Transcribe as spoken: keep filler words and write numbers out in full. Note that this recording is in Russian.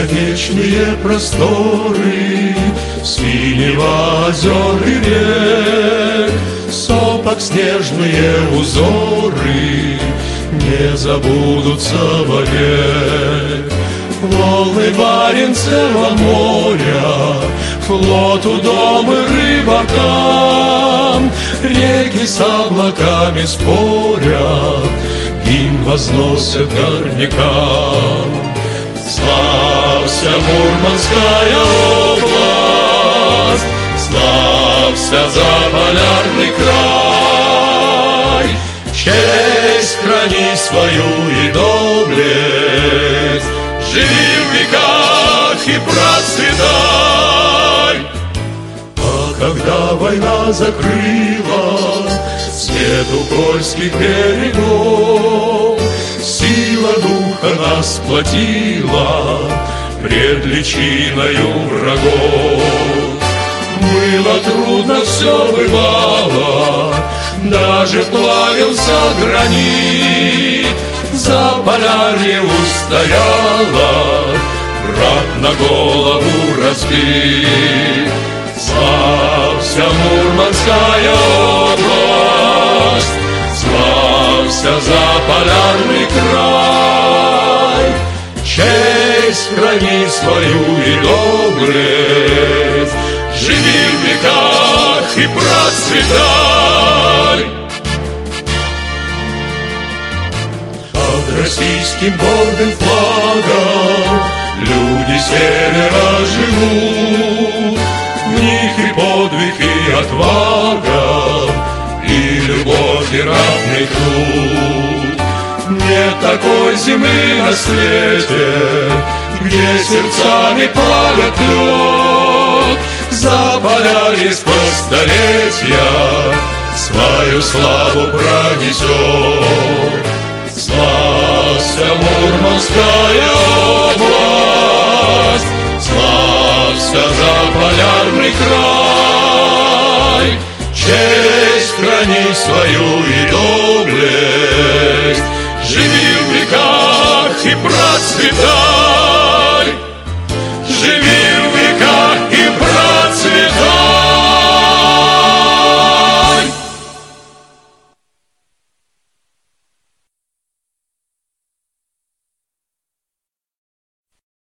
бесконечные просторы синего озер и рек, сопок снежные узоры не забудутся вовек. Волны Баренцева моря, флоту, дом и рыбакам, реки с облаками спорят, гимн возносят горнякам. Славься, Мурманская область, славься, Заполярный край, честь храни свою и доблесть, живи в веках и процветай. А когда война закрыла свету польских берегов, сила духа нас сплотила пред личиною врагов. Было трудно, все бывало, даже плавился гранит, Заполярье устояло, враг на голову разбит. Славься, Мурманская область, славься, Заполярный край, честь храни свою и доблесть, живи в веках и процветай. Под российским гордым флагом люди севера живут, в них и подвиг, и отвага, и любовь, и ратный труд. Нет такой земли на свете, где сердцами палят лед, Заполярье сквозь столетия свою славу пронесет. Славься, Мурманская область, славься, Заполярный край, честь храни свою и доблесть, живи в веках и процветай.